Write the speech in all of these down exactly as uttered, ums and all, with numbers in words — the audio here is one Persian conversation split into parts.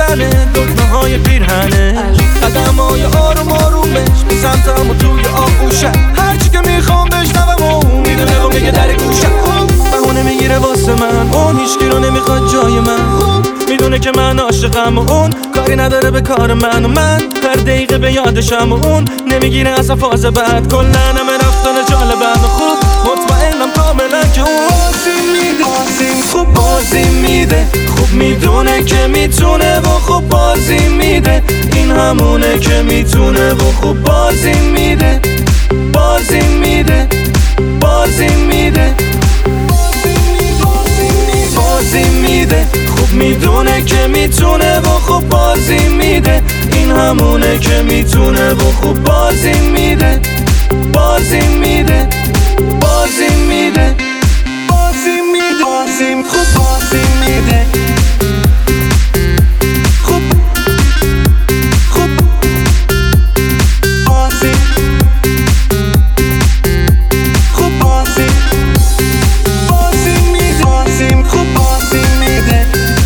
میزنه دکمه های پیرهنش، قدم های آروم آرومش به سمتم و توی آغوشم، هرچی که میخوام بشنوم و اون میدونه و میگه در گوشم. بهونه میگیره واسه من، اون هیچکی رو نمیخواد جای من، میدونه که من عاشقم و اون کاری نداره به کار من، و من هر دقیقه به یادشم و اون نمیگیره اصلا فاز بعد. کلن همه رفتن جالبم و خوب مطمئنم کاملا که اون بازی میده، خوب بازی میده، خوب میدونه که میتونه و خوب بازی میده، این همونه که میتونه و خوب بازی میده، بازی میده، بازی میده، بازی میده، خوب میدونه که میتونه و خوب بازی میده، این همونه که میتونه و خوب بازی میده، بازی میده، بازی میده، بازی میده، بازی خوب بازی میده، خوب خوب بازی خوب بازی بازی میده، بازی خوب بازی میده.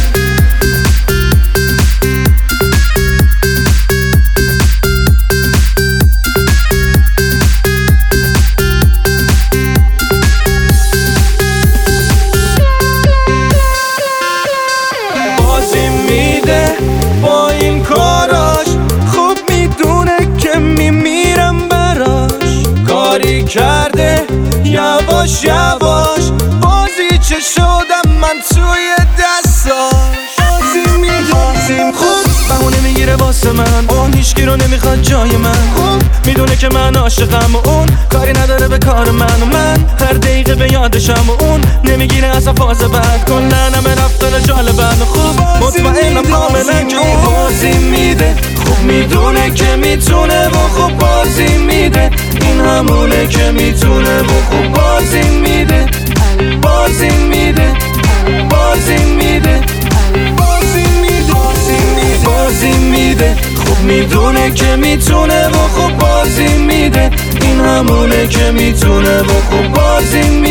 با این کاراش خوب میدونه که میمیرم براش، کاری کرده یواش یواش بازی چه شدم من توی دستاش، بازی میدازیم خوب بهونه میگیره واسه من، اون هیچکی رو نمیخواد جای من، خوب میدونه که من عاشقم و اون کاری نداره به کار من، و من هر دقیقه به یادشم و اون نمیگیره اصلا فاز بعد. کلن همه رفتن جالبن و خوب مطمئنم کاملا که اون بازی میده، خوب میدونه که میتونه و خوب بازی میده، این همونه که میتونه و خوب بازی میده، بازی میده، بازی میده، بازی میده، بازی میده، خوب میدونه که میتونه و خوب بازی میده، این همونه که میتونه و خوب بازی میده.